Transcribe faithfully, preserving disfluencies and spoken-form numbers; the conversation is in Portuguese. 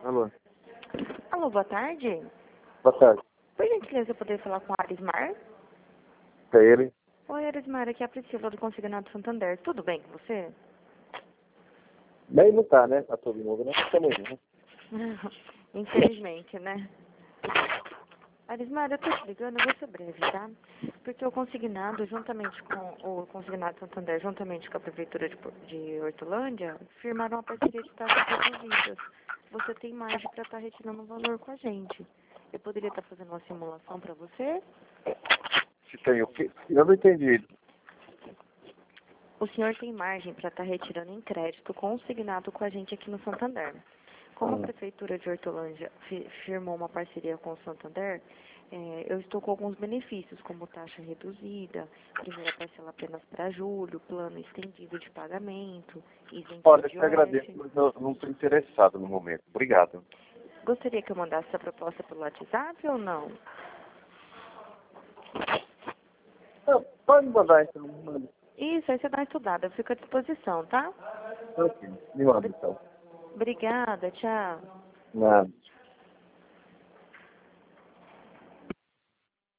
Alô. Alô, boa tarde. Boa tarde. Por gentileza, eu poder falar com a Arismar? É ele? Oi, Arismar, aqui é a Priscila do Consignado Santander. Tudo bem com você? Bem, não tá, né? Pra todo mundo, né? Estamos aí, né? Infelizmente, né? Arismar, eu tô te ligando, eu vou ser breve, tá? Porque o Consignado, juntamente com o Consignado Santander, juntamente com a Prefeitura de, Por- de Hortolândia, firmaram uma parceria de taxas reduzidas. Você tem margem para estar retirando um valor com a gente. Eu poderia estar fazendo uma simulação para você? Se tem o quê? Eu não entendi. O senhor tem margem para estar retirando em crédito consignado com a gente aqui no Santander. Como a Hum. Prefeitura de Hortolândia fi- firmou uma parceria com o Santander, eh, eu estou com alguns benefícios, como taxa reduzida, primeira parcela apenas para julho, plano estendido de pagamento, isenção Olha, eu de te agradeço, O F. mas eu não estou interessado no momento. Obrigado. Gostaria que eu mandasse essa proposta pelo WhatsApp ou não? Ah, pode mandar então. Manda. Isso, aí você dá uma estudada, eu fico à disposição, tá? Ok. Me manda então. Obrigada, tchau. Nada.